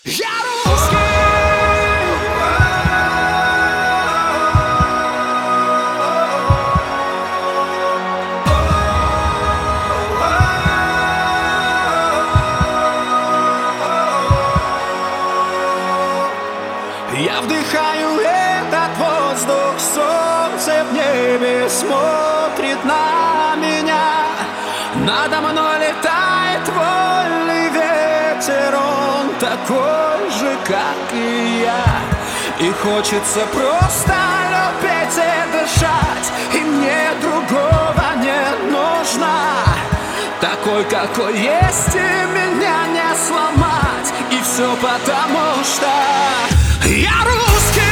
Я русский! Я вдыхаю этот воздух, солнце в небе смотрит на меня. Надо мной летает вольный ветер, он такой же, как и я. И хочется просто любить и дышать, и мне другого не нужно. Такой, какой есть, и меня не сломать. И все потому что я русский.